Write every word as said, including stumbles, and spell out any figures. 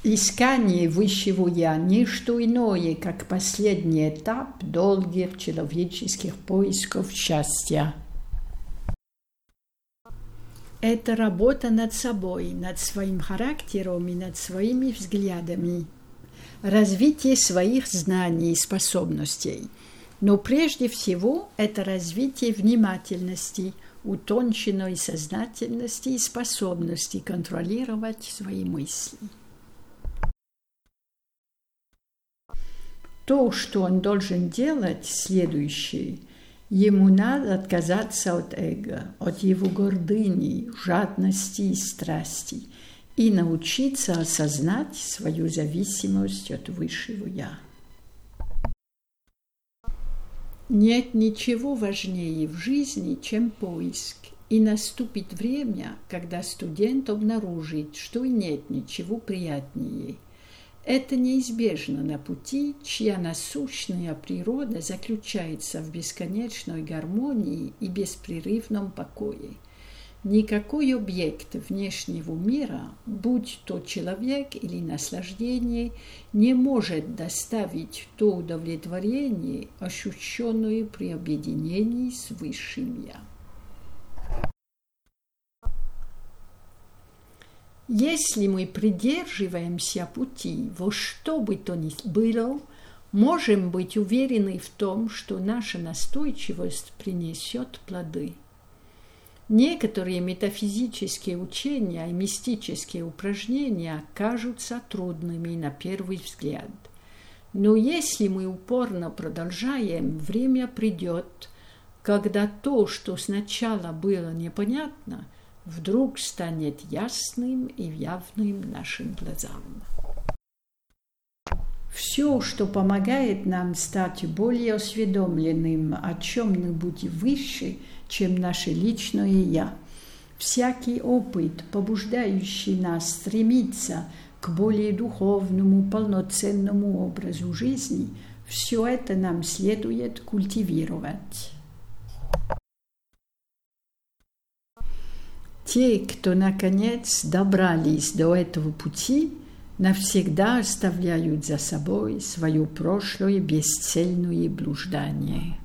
Искание высшего «я» – не что иное, как последний этап долгих человеческих поисков счастья. Это работа над собой, над своим характером и над своими взглядами, развитие своих знаний и способностей. Но прежде всего это развитие внимательности, утонченной сознательности и способности контролировать свои мысли. То, что он должен делать, следующее. Ему надо отказаться от эго, от его гордыни, жадности и страсти и научиться осознать свою зависимость от высшего «я». Нет ничего важнее в жизни, чем поиск, и наступит время, когда студент обнаружит, что и нет ничего приятнее. Это неизбежно на пути, чья насущная природа заключается в бесконечной гармонии и беспрерывном покое. Никакой объект внешнего мира, будь то человек или наслаждение, не может доставить то удовлетворение, ощущенное при объединении с высшим «я». Если мы придерживаемся пути, во что бы то ни было, можем быть уверены в том, что наша настойчивость принесет плоды. Некоторые метафизические учения и мистические упражнения кажутся трудными на первый взгляд. Но если мы упорно продолжаем, время придет, когда то, что сначала было непонятно, вдруг станет ясным и явным нашим глазам. Все, что помогает нам стать более осведомленным о чем-нибудь выше, чем наше личное «я», всякий опыт, побуждающий нас стремиться к более духовному, полноценному образу жизни, все это нам следует культивировать. Те, кто, наконец, добрались до этого пути, навсегда оставляют за собой свое прошлое бесцельное блуждание.